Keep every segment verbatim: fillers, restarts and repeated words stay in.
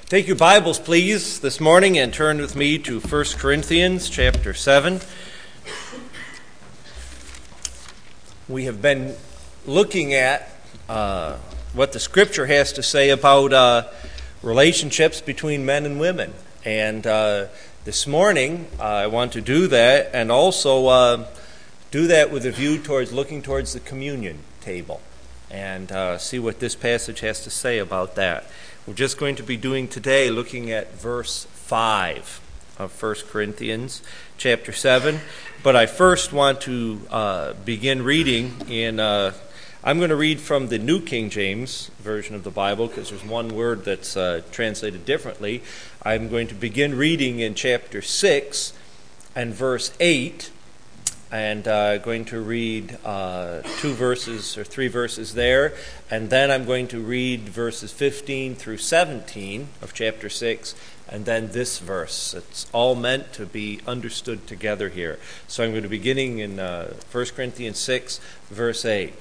Take your Bibles, please, this morning and turn with me to First Corinthians chapter seven. We have been looking at uh, what the Scripture has to say about uh, relationships between men and women. And uh, this morning, uh, I want to do that and also uh, do that with a view towards looking towards the communion table and uh, see what this passage has to say about that. We're just going to be doing today looking at verse five of First Corinthians chapter seven. But I first want to uh, begin reading in, uh, I'm going to read from the New King James Version of the Bible because there's one word that's uh, translated differently. I'm going to begin reading in chapter six and verse eight. And uh, going to read uh, two verses or three verses there. And then I'm going to read verses fifteen through seventeen of chapter six. And then this verse. It's all meant to be understood together here. So I'm going to be beginning in uh, First Corinthians six, verse eight.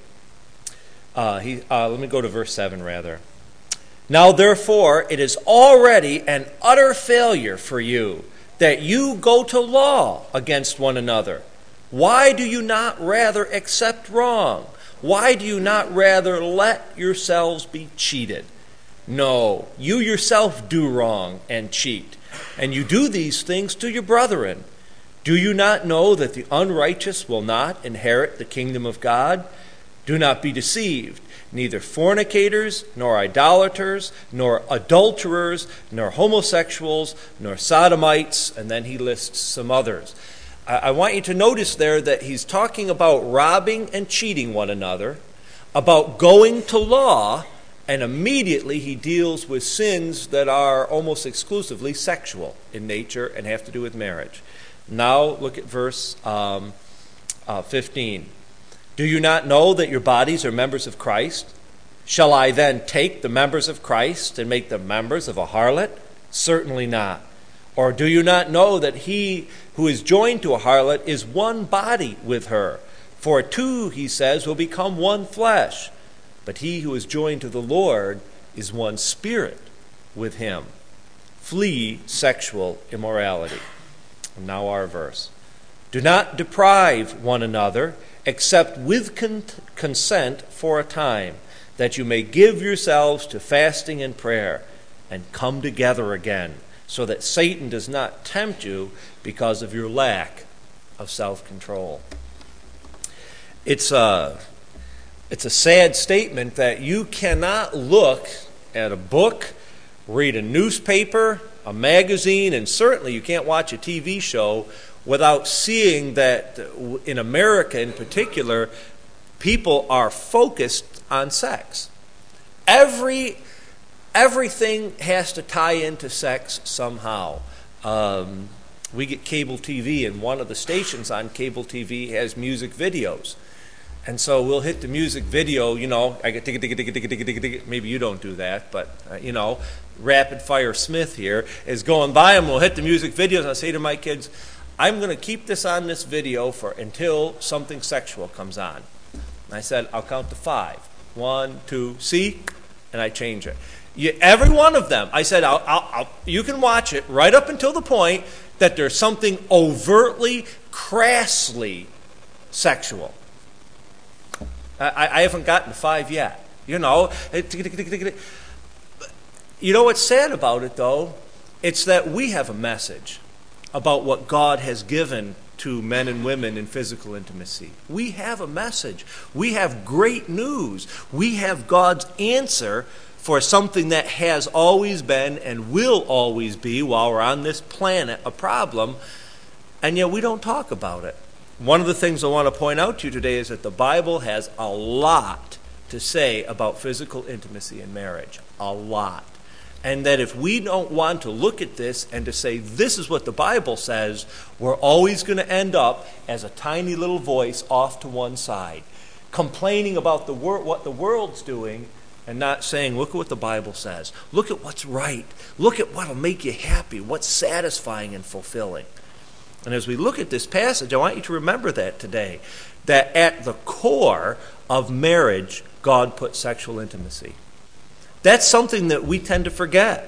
Uh, he, uh, let me go to verse seven rather. Now therefore it is already an utter failure for you that you go to law against one another. Why do you not rather accept wrong? Why do you not rather let yourselves be cheated? No, you yourself do wrong and cheat, and you do these things to your brethren. Do you not know that the unrighteous will not inherit the kingdom of God? Do not be deceived. Neither fornicators, nor idolaters, nor adulterers, nor homosexuals, nor sodomites, and then he lists some others. I want you to notice there that he's talking about robbing and cheating one another, about going to law, and immediately he deals with sins that are almost exclusively sexual in nature and have to do with marriage. Now look at verse um, uh, fifteen. Do you not know that your bodies are members of Christ? Shall I then take the members of Christ and make them members of a harlot? Certainly not. Or do you not know that he who is joined to a harlot is one body with her? For two, he says, will become one flesh. But he who is joined to the Lord is one spirit with him. Flee sexual immorality. And now our verse. Do not deprive one another, except with con- consent for a time, that you may give yourselves to fasting and prayer, and come together again, so that Satan does not tempt you because of your lack of self-control. It's a, it's a sad statement that you cannot look at a book, read a newspaper, a magazine, and certainly you can't watch a T V show without seeing that in America in particular, people are focused on sex. Every Everything has to tie into sex somehow. Um, we get cable T V, and one of the stations on cable T V has music videos. And so we'll hit the music video, you know, I get maybe you don't do that, but, uh, you know, Rapid Fire Smith here is going by, and we'll hit the music videos, and I say to my kids, I'm going to keep this on this video for until something sexual comes on. And I said, I'll count to five. One, two, see? And I change it. You, every one of them, I said, I'll, I'll, I'll, you can watch it right up until the point that there's something overtly, crassly sexual. I, I haven't gotten to five yet. You know, you know what's sad about it, though? It's that we have a message about what God has given to men and women in physical intimacy. We have a message. We have great news. We have God's answer for something that has always been and will always be, while we're on this planet, a problem, and yet we don't talk about it. One of the things I want to point out to you today is that the Bible has a lot to say about physical intimacy in marriage. A lot. And that if we don't want to look at this and to say, this is what the Bible says, we're always going to end up as a tiny little voice off to one side, complaining about the wor- what the world's doing, and not saying, look at what the Bible says. Look at what's right. Look at what will make you happy, what's satisfying and fulfilling. And as we look at this passage, I want you to remember that today, that at the core of marriage, God put sexual intimacy. That's something that we tend to forget.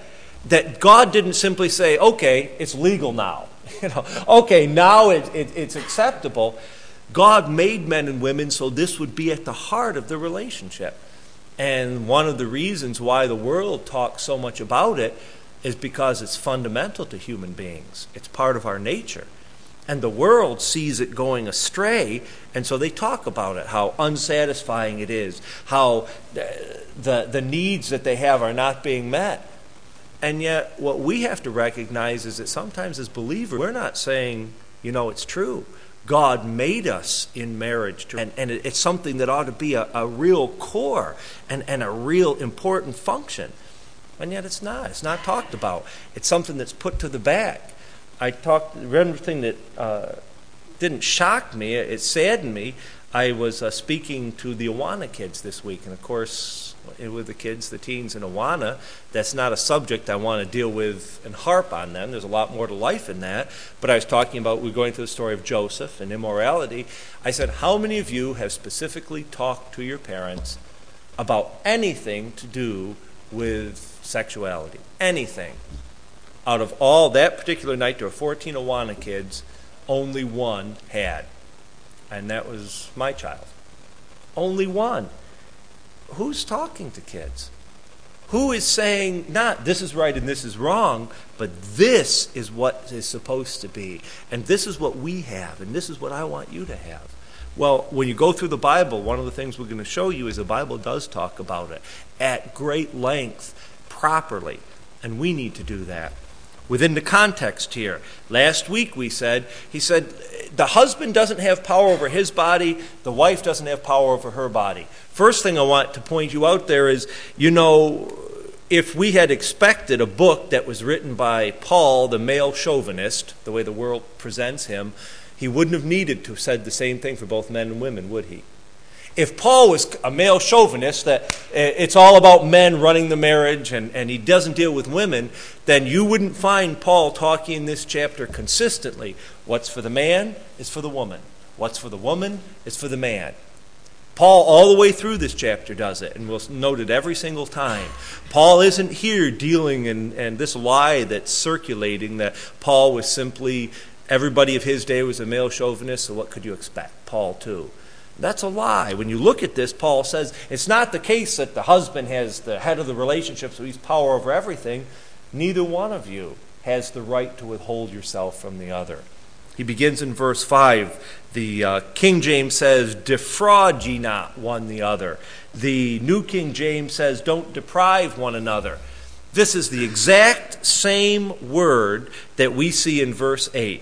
That God didn't simply say, okay, it's legal now. You know, okay, now it, it, it's acceptable. God made men and women so this would be at the heart of the relationship. And one of the reasons why the world talks so much about it is because it's fundamental to human beings. It's part of our nature. And the world sees it going astray, and so they talk about it, how unsatisfying it is, how the, the, the needs that they have are not being met. And yet what we have to recognize is that sometimes as believers, we're not saying, you know, it's true. God made us in marriage, to, and, and it's something that ought to be a, a real core and, and a real important function. And yet it's not. It's not talked about. It's something that's put to the back. I talked, one thing that uh, didn't shock me, it saddened me. I was uh, speaking to the Awana kids this week, and of course, with the kids, the teens in Awana, that's not a subject I want to deal with and harp on them. There's a lot more to life in that. But I was talking about, we we're going through the story of Joseph and immorality. I said, how many of you have specifically talked to your parents about anything to do with sexuality? Anything. Out of all, that particular night, there were fourteen Awana kids, only one had. And that was my child. Only one. Who's talking to kids? Who is saying, not this is right and this is wrong, but this is what is supposed to be. And this is what we have, and this is what I want you to have. Well, when you go through the Bible, one of the things we're going to show you is the Bible does talk about it at great length, properly. And we need to do that. Within the context here, last week we said, he said, the husband doesn't have power over his body, the wife doesn't have power over her body. First thing I want to point you out there is, you know, if we had expected a book that was written by Paul, the male chauvinist, the way the world presents him, he wouldn't have needed to have said the same thing for both men and women, would he? If Paul was a male chauvinist, that it's all about men running the marriage and, and he doesn't deal with women, then you wouldn't find Paul talking in this chapter consistently. What's for the man is for the woman. What's for the woman is for the man. Paul, all the way through this chapter, does it, and we'll note it every single time. Paul isn't here dealing in, in this lie that's circulating that Paul was simply, everybody of his day was a male chauvinist, so what could you expect? Paul, too. That's a lie. When you look at this, Paul says it's not the case that the husband has the head of the relationship, so he's power over everything. Neither one of you has the right to withhold yourself from the other. He begins in verse five. The uh, King James says, defraud ye not one the other. The New King James says, don't deprive one another. This is the exact same word that we see in verse eight.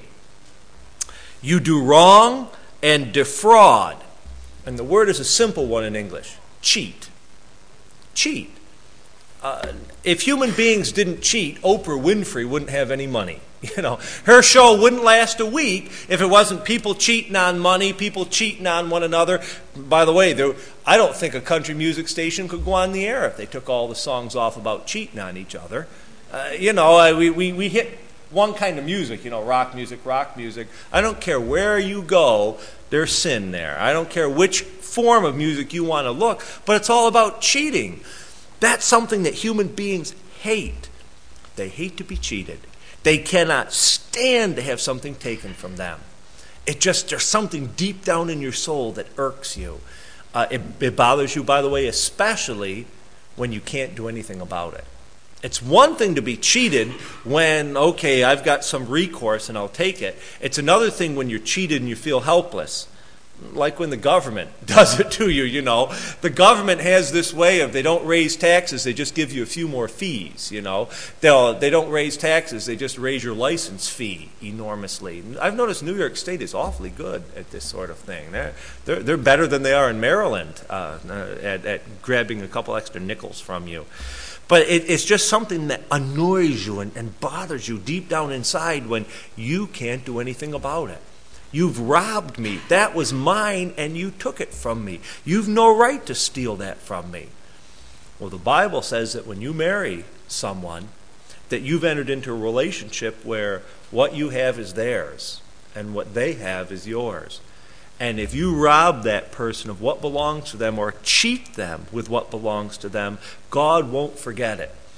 You do wrong and defraud. And the word is a simple one in English. Cheat. Cheat. Uh, if human beings didn't cheat, Oprah Winfrey wouldn't have any money. You know, her show wouldn't last a week if it wasn't people cheating on money, people cheating on one another. By the way, there, I don't think a country music station could go on the air if they took all the songs off about cheating on each other. Uh, you know, uh, we, we, we hit one kind of music, you know, rock music, rock music. I don't care where you go, there's sin there. I don't care which form of music you want to look, but it's all about cheating. That's something that human beings hate. They hate to be cheated. They cannot stand to have something taken from them. It just, there's something deep down in your soul that irks you. Uh, it, it bothers you, by the way, especially when you can't do anything about it. It's one thing to be cheated when, okay, I've got some recourse and I'll take it. It's another thing when you're cheated and you feel helpless. Like when the government does it to you, you know. The government has this way of, they don't raise taxes, they just give you a few more fees, you know. They'll, they don't raise taxes, they just raise your license fee enormously. I've noticed New York State is awfully good at this sort of thing. They're, they're, they're better than they are in Maryland uh, at, at grabbing a couple extra nickels from you. But it, it's just something that annoys you and, and bothers you deep down inside when you can't do anything about it. You've robbed me. That was mine, and you took it from me. You've no right to steal that from me. Well, the Bible says that when you marry someone, that you've entered into a relationship where what you have is theirs, and what they have is yours. And if you rob that person of what belongs to them or cheat them with what belongs to them, God won't forget it.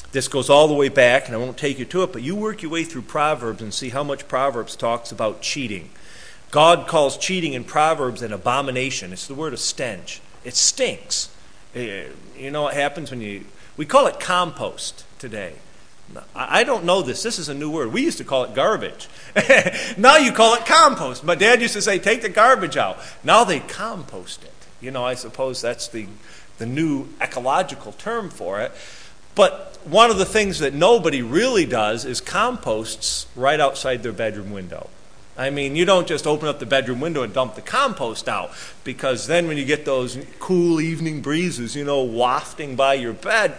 This goes all the way back, and I won't take you to it, but you work your way through Proverbs and see how much Proverbs talks about cheating. God calls cheating in Proverbs an abomination. It's the word of stench. It stinks. You know what happens when you... We call it compost today. I don't know this. This is a new word. We used to call it garbage. Now you call it compost. My dad used to say, take the garbage out. Now they compost it. You know, I suppose that's the, the new ecological term for it. But one of the things that nobody really does is composts right outside their bedroom window. I mean, you don't just open up the bedroom window and dump the compost out, because then when you get those cool evening breezes, you know, wafting by your bed,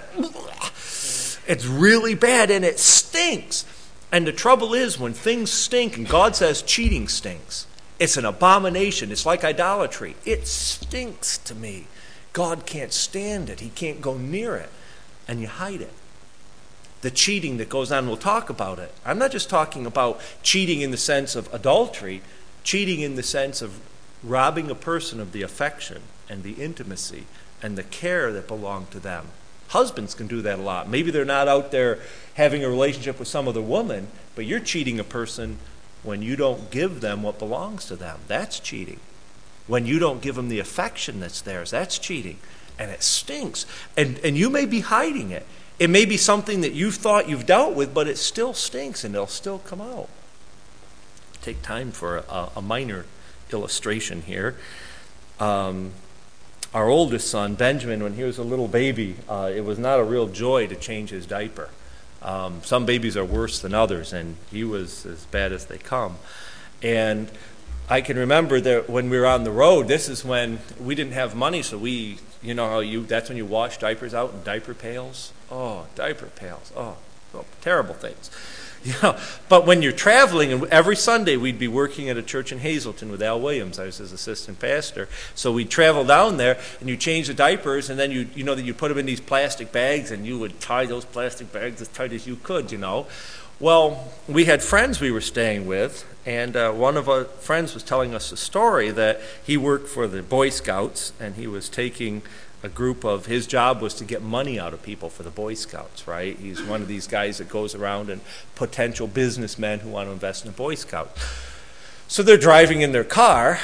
it's really bad and it stinks. And the trouble is, when things stink, and God says cheating stinks, it's an abomination. It's like idolatry. It stinks to me. God can't stand it. He can't go near it. And you hide it. The cheating that goes on, we'll talk about it. I'm not just talking about cheating in the sense of adultery, cheating in the sense of robbing a person of the affection and the intimacy and the care that belong to them. Husbands can do that a lot. Maybe they're not out there having a relationship with some other woman, but you're cheating a person when you don't give them what belongs to them. That's cheating. When you don't give them the affection that's theirs, that's cheating. And it stinks. And, and you may be hiding it. It may be something that you've thought you've dealt with, but it still stinks and it'll still come out. Take time for a, a minor illustration here. Um, our oldest son, Benjamin, when he was a little baby, uh, it was not a real joy to change his diaper. Um, some babies are worse than others, and he was as bad as they come. And I can remember that when we were on the road, this is when we didn't have money, so we, you know how you, that's when you wash diapers out in diaper pails. Oh, diaper pails. Oh, oh, terrible things. You know, but when you're traveling, and every Sunday we'd be working at a church in Hazleton with Al Williams. I was his assistant pastor. So we'd travel down there, and you change the diapers, and then you you know that you put them in these plastic bags, and you would tie those plastic bags as tight as you could, you know. Well, we had friends we were staying with, and uh, one of our friends was telling us a story that he worked for the Boy Scouts, and he was taking a group of, his job was to get money out of people for the Boy Scouts, right? He's one of these guys that goes around and potential businessmen who want to invest in a Boy Scout. So they're driving in their car,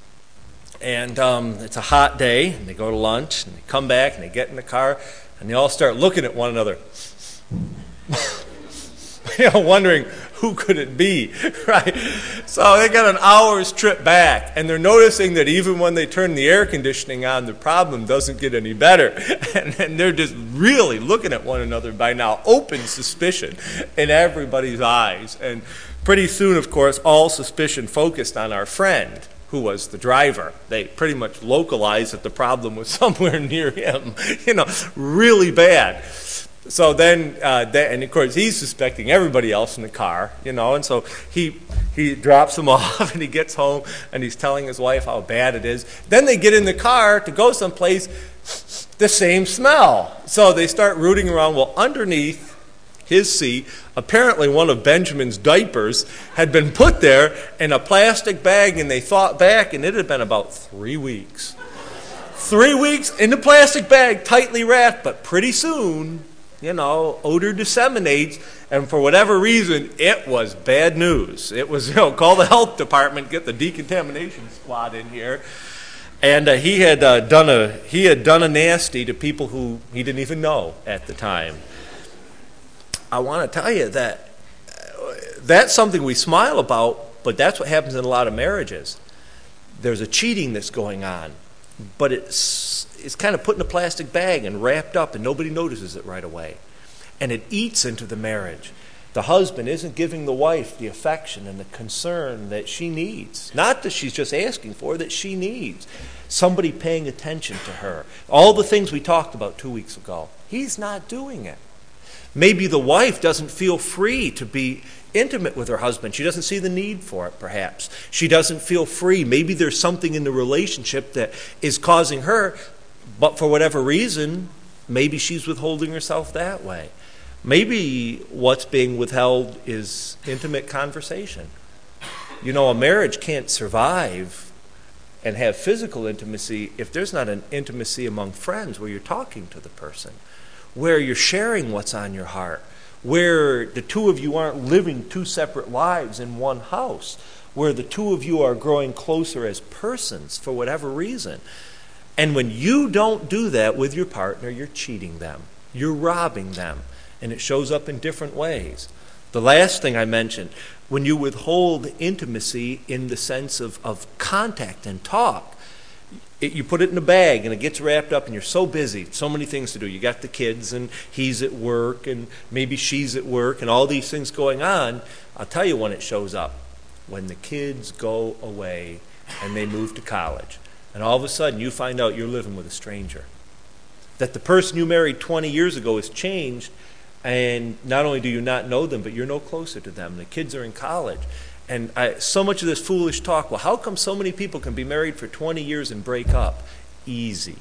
and um, it's a hot day, and they go to lunch, and they come back, and they get in the car, and they all start looking at one another. You know, wondering who could it be, right? So they got an hour's trip back, and they're noticing that even when they turn the air conditioning on, the problem doesn't get any better. And, and they're just really looking at one another by now, open suspicion in everybody's eyes. And pretty soon, of course, all suspicion focused on our friend, who was the driver. They pretty much localized that the problem was somewhere near him, you know, really bad. So then, uh, that, and of course, he's suspecting everybody else in the car, you know, and so he he drops him off, and he gets home, and he's telling his wife how bad it is. Then they get in the car to go someplace, the same smell. So they start rooting around. Well, underneath his seat, apparently one of Benjamin's diapers had been put there in a plastic bag, and they thought back, and it had been about three weeks. Three weeks in the plastic bag, tightly wrapped, but pretty soon, you know, odor disseminates, and for whatever reason, it was bad news. It was, you know, call the health department, get the decontamination squad in here. And uh, he had uh, done a he had done a nasty to people who he didn't even know at the time. I want to tell you that uh, that's something we smile about, but that's what happens in a lot of marriages. There's a cheating that's going on, but it's it's kind of put in a plastic bag and wrapped up, and nobody notices it right away. And it eats into the marriage. The husband isn't giving the wife the affection and the concern that she needs. Not that she's just asking for, that she needs. Somebody paying attention to her. All the things we talked about two weeks ago. He's not doing it. Maybe the wife doesn't feel free to be intimate with her husband. She doesn't see the need for it, perhaps. She doesn't feel free. Maybe there's something in the relationship that is causing her, but for whatever reason, maybe she's withholding herself that way. Maybe what's being withheld is intimate conversation. You know, a marriage can't survive and have physical intimacy if there's not an intimacy among friends where you're talking to the person, where you're sharing what's on your heart, where the two of you aren't living two separate lives in one house, where the two of you are growing closer as persons for whatever reason. And when you don't do that with your partner, you're cheating them. You're robbing them. And it shows up in different ways. The last thing I mentioned, when you withhold intimacy in the sense of, of contact and talk, it, you put it in a bag and it gets wrapped up and you're so busy, so many things to do. You got the kids and he's at work and maybe she's at work and all these things going on. I'll tell you when it shows up. When the kids go away and they move to college. And all of a sudden you find out you're living with a stranger. That the person you married twenty years ago has changed, and not only do you not know them, but you're no closer to them. The kids are in college. And I, so much of this foolish talk, well, how come so many people can be married for twenty years and break up? Easy.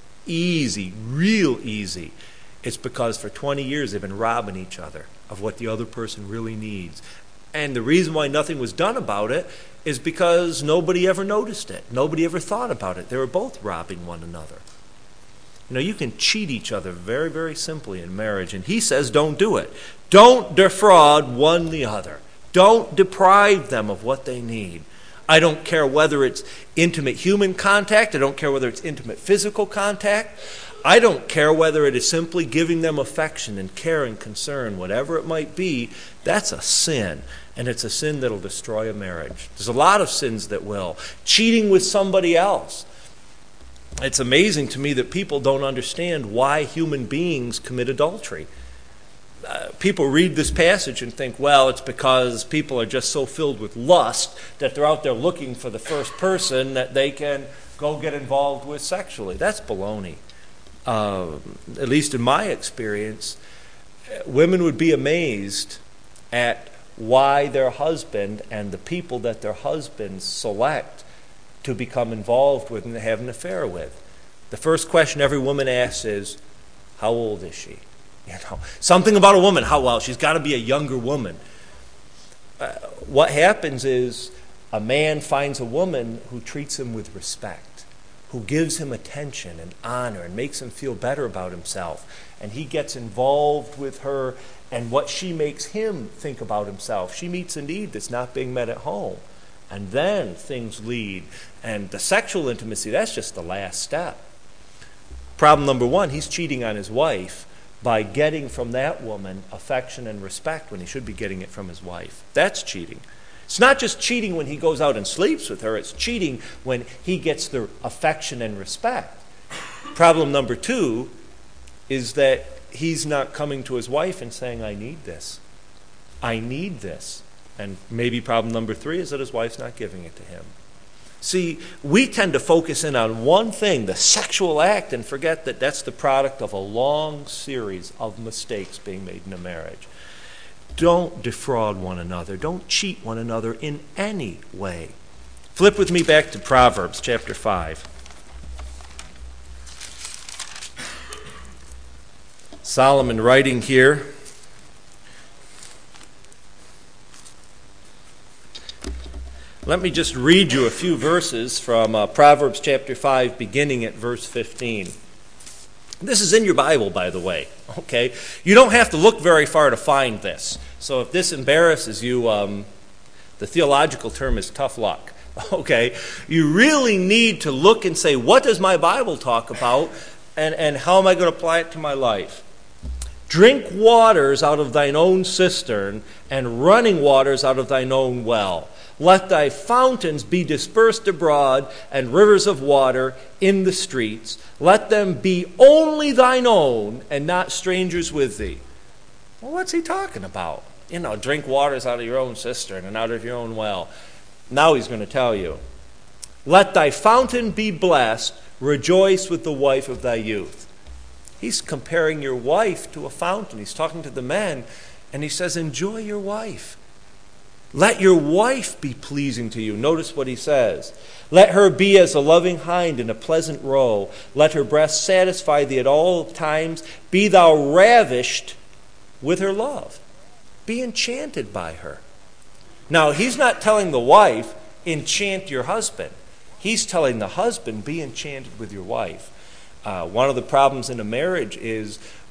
Easy. Real easy. It's because for twenty years they've been robbing each other of what the other person really needs. And the reason why nothing was done about it is because nobody ever noticed it. Nobody ever thought about it. They were both robbing one another. You know, you can cheat each other very, very simply in marriage. And he says don't do it. Don't defraud one the other. Don't deprive them of what they need. I don't care whether it's intimate human contact. I don't care whether it's intimate physical contact. I don't care whether it is simply giving them affection and care and concern, whatever it might be. That's a sin. And it's a sin that'll destroy a marriage. There's a lot of sins that will. Cheating with somebody else. It's amazing to me that people don't understand why human beings commit adultery. Uh, people read this passage and think, well, it's because people are just so filled with lust that they're out there looking for the first person that they can go get involved with sexually. That's baloney. Uh, at least in my experience, women would be amazed at why their husband and the people that their husbands select to become involved with and have an affair with. The first question every woman asks is, how old is she? You know, something about a woman. How well? She's got to be a younger woman. Uh, what happens is a man finds a woman who treats him with respect, who gives him attention and honor and makes him feel better about himself. And he gets involved with her and what she makes him think about himself. She meets a need that's not being met at home. And then things lead. And the sexual intimacy, that's just the last step. Problem number one, he's cheating on his wife by getting from that woman affection and respect when he should be getting it from his wife. That's cheating. It's not just cheating when he goes out and sleeps with her. It's cheating when he gets the affection and respect. Problem number two is that he's not coming to his wife and saying, I need this. I need this. And maybe problem number three is that his wife's not giving it to him. See, we tend to focus in on one thing, the sexual act, and forget that that's the product of a long series of mistakes being made in a marriage. Don't defraud one another. Don't cheat one another in any way. Flip with me back to Proverbs chapter five. Solomon writing here. Let me just read you a few verses from uh, Proverbs chapter five, beginning at verse fifteen. This is in your Bible, by the way, okay? You don't have to look very far to find this. So if this embarrasses you, um, the theological term is tough luck, okay? You really need to look and say, what does my Bible talk about, and, and how am I going to apply it to my life? Drink waters out of thine own cistern, and running waters out of thine own well. Let thy fountains be dispersed abroad, and rivers of water in the streets. Let them be only thine own, and not strangers with thee. Well, what's he talking about? You know, drink waters out of your own cistern and out of your own well. Now he's going to tell you. Let thy fountain be blessed. Rejoice with the wife of thy youth. He's comparing your wife to a fountain. He's talking to the men, and he says, enjoy your wife. Let your wife be pleasing to you. Notice what he says. Let her be as a loving hind in a pleasant roe. Let her breast satisfy thee at all times. Be thou ravished with her love. Be enchanted by her. Now, he's not telling the wife, enchant your husband. He's telling the husband, be enchanted with your wife. Uh, one of the problems in a marriage is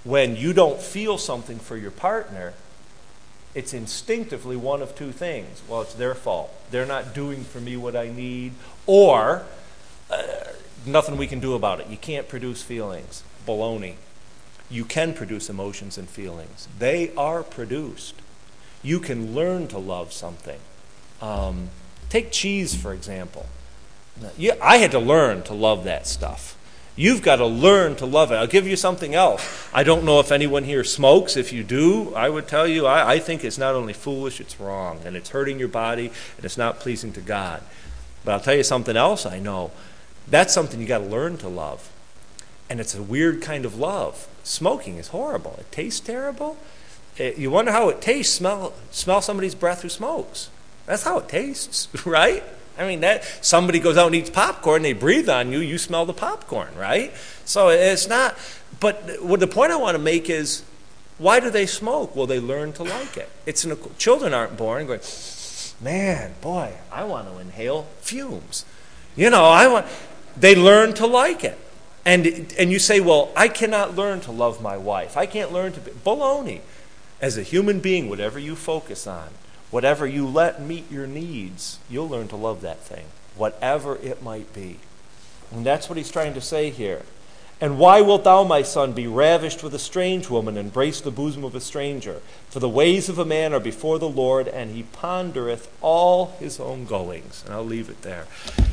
when you don't feel something for your partner, it's instinctively one of two things. Well, it's their fault. They're not doing for me what I need, or uh, nothing we can do about it. You can't produce feelings. Baloney. You can produce emotions and feelings. They are produced. You can learn to love something. Um, take cheese, for example. Yeah, I had to learn to love that stuff. You've got to learn to love it. I'll give you something else. I don't know if anyone here smokes. If you do, I would tell you, I, I think it's not only foolish, it's wrong, and it's hurting your body, and it's not pleasing to God. But I'll tell you something else I know. That's something you got to learn to love. And it's a weird kind of love. Smoking is horrible. It tastes terrible. It, you wonder how it tastes. Smell, smell somebody's breath who smokes. That's how it tastes, right? I mean, that somebody goes out and eats popcorn, they breathe on you, you smell the popcorn, right? So it's not, but what the point I want to make is, why do they smoke? Well, they learn to like it. It's an, children aren't born going, man, boy, I want to inhale fumes. You know, I want, they learn to like it. And, and you say, well, I cannot learn to love my wife. I can't learn to be, baloney. As a human being, whatever you focus on, whatever you let meet your needs, you'll learn to love that thing, whatever it might be. And that's what he's trying to say here. And why wilt thou, my son, be ravished with a strange woman, and embrace the bosom of a stranger? For the ways of a man are before the Lord, and he pondereth all his own goings. And I'll leave it there.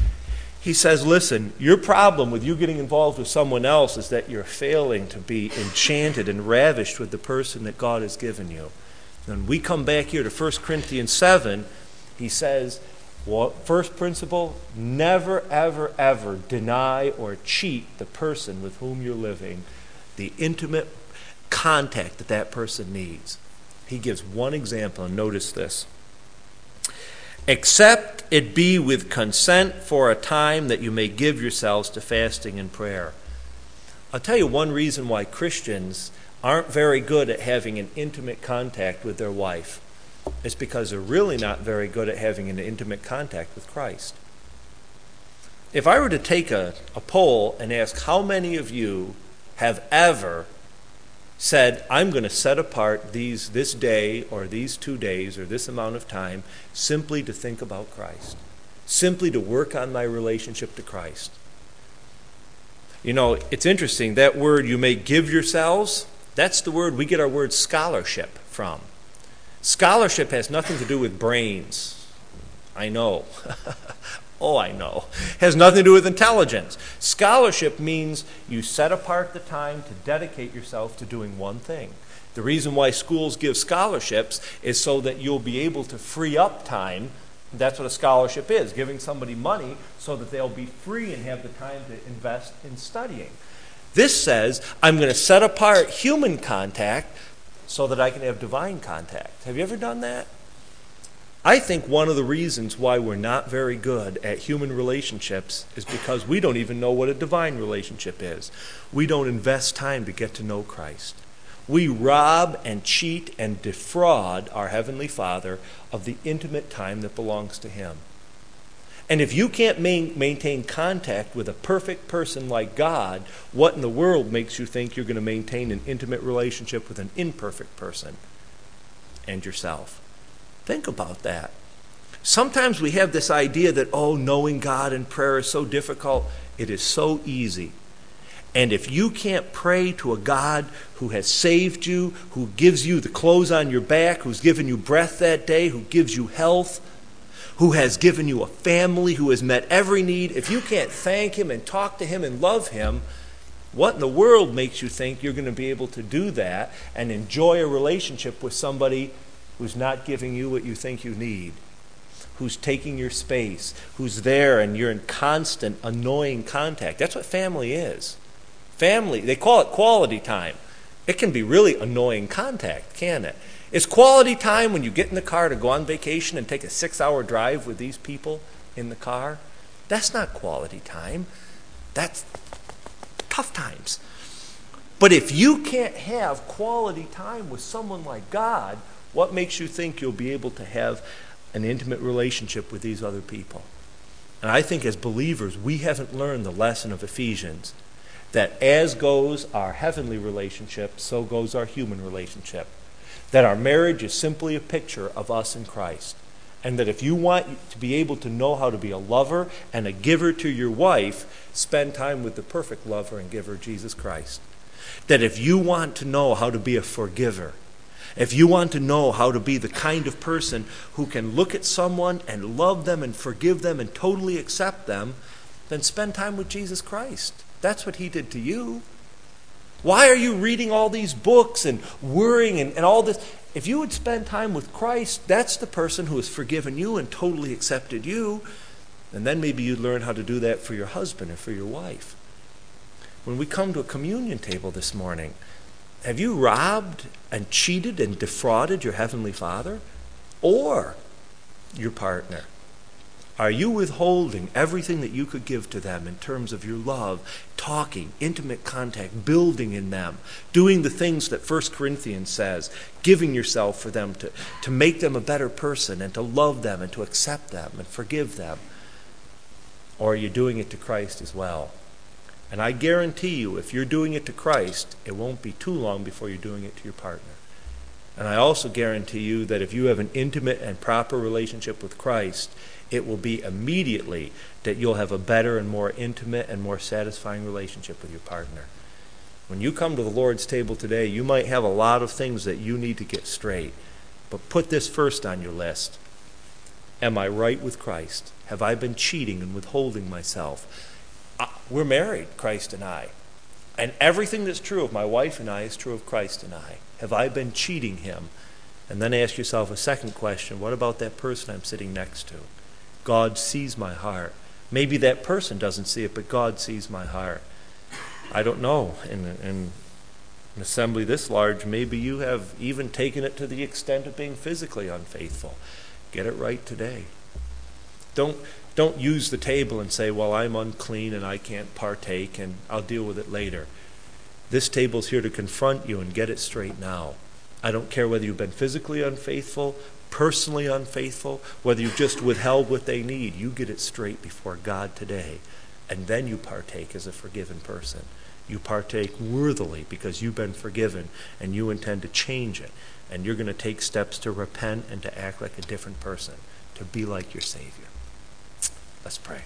He says, listen, your problem with you getting involved with someone else is that you're failing to be enchanted and ravished with the person that God has given you. When we come back here to First Corinthians seven, he says, well, first principle, never, ever, ever deny or cheat the person with whom you're living, the intimate contact that that person needs. He gives one example, and notice this. Except it be with consent for a time, that you may give yourselves to fasting and prayer. I'll tell you one reason why Christians aren't very good at having an intimate contact with their wife. It's because they're really not very good at having an intimate contact with Christ. If I were to take a, a poll and ask how many of you have ever said, I'm going to set apart these this day or these two days or this amount of time simply to think about Christ, simply to work on my relationship to Christ. You know, it's interesting, that word, you may give yourselves, that's the word we get our word scholarship from. Scholarship has nothing to do with brains. I know. Oh, I know. Has nothing to do with intelligence. Scholarship means you set apart the time to dedicate yourself to doing one thing. The reason why schools give scholarships is so that you'll be able to free up time. That's what a scholarship is, giving somebody money so that they'll be free and have the time to invest in studying. This says, I'm going to set apart human contact so that I can have divine contact. Have you ever done that? I think one of the reasons why we're not very good at human relationships is because we don't even know what a divine relationship is. We don't invest time to get to know Christ. We rob and cheat and defraud our Heavenly Father of the intimate time that belongs to Him. And if you can't main, maintain contact with a perfect person like God, what in the world makes you think you're going to maintain an intimate relationship with an imperfect person and yourself? Think about that. Sometimes we have this idea that, oh, knowing God in prayer is so difficult. It is so easy. And if you can't pray to a God who has saved you, who gives you the clothes on your back, who's given you breath that day, who gives you health, who has given you a family, who has met every need, if you can't thank Him and talk to Him and love Him, what in the world makes you think you're going to be able to do that and enjoy a relationship with somebody who's not giving you what you think you need, who's taking your space, who's there and you're in constant, annoying contact? That's what family is. Family, they call it quality time. It can be really annoying contact, can't it? Is quality time when you get in the car to go on vacation and take a six-hour drive with these people in the car? That's not quality time. That's tough times. But if you can't have quality time with someone like God, what makes you think you'll be able to have an intimate relationship with these other people? And I think as believers, we haven't learned the lesson of Ephesians. that as goes our heavenly relationship, so goes our human relationship. That our marriage is simply a picture of us in Christ. And that if you want to be able to know how to be a lover and a giver to your wife, spend time with the perfect lover and giver, Jesus Christ. That if you want to know how to be a forgiver, if you want to know how to be the kind of person who can look at someone and love them and forgive them and totally accept them, then spend time with Jesus Christ. That's what he did to you. Why are you reading all these books and worrying and, and all this? If you would spend time with Christ, that's the person who has forgiven you and totally accepted you. And then maybe you'd learn how to do that for your husband or for your wife. When we come to a communion table this morning, have you robbed and cheated and defrauded your Heavenly Father or your partner? Are you withholding everything that you could give to them in terms of your love, talking, intimate contact, building in them, doing the things that First Corinthians says, giving yourself for them to, to make them a better person and to love them and to accept them and forgive them? Or are you doing it to Christ as well? And I guarantee you, if you're doing it to Christ, it won't be too long before you're doing it to your partner. And I also guarantee you that if you have an intimate and proper relationship with Christ, it will be immediately that you'll have a better and more intimate and more satisfying relationship with your partner. When you come to the Lord's table today, you might have a lot of things that you need to get straight. But put this first on your list. Am I right with Christ? Have I been cheating and withholding myself? We're married, Christ and I. And everything that's true of my wife and I is true of Christ and I. Have I been cheating him? And then ask yourself a second question. What about that person I'm sitting next to? God sees my heart. Maybe that person doesn't see it, but God sees my heart. I don't know. In, in an assembly this large, maybe you have even taken it to the extent of being physically unfaithful. Get it right today. Don't Don't use the table and say, well, I'm unclean and I can't partake and I'll deal with it later. This table's here to confront you and get it straight now. I don't care whether you've been physically unfaithful, personally unfaithful, whether you've just withheld what they need. You get it straight before God today. And then you partake as a forgiven person. You partake worthily because you've been forgiven and you intend to change it. And you're going to take steps to repent and to act like a different person, to be like your Savior. Let's pray.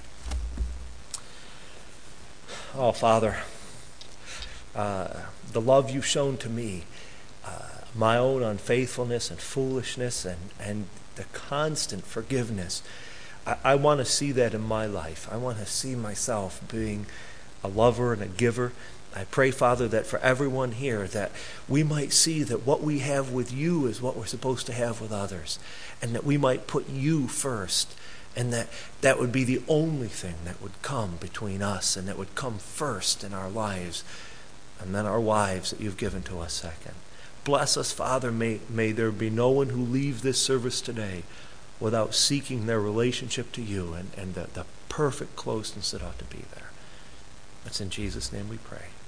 Oh, Father, uh, the love you've shown to me, uh, my own unfaithfulness and foolishness and, and the constant forgiveness, I, I want to see that in my life. I want to see myself being a lover and a giver. I pray, Father, that for everyone here, that we might see that what we have with you is what we're supposed to have with others, and that we might put you first. And that that would be the only thing that would come between us and that would come first in our lives. And then our wives that you've given to us second. Bless us, Father. May, may there be no one who leaves this service today without seeking their relationship to you and, and the, the perfect closeness that ought to be there. It's in Jesus' name we pray.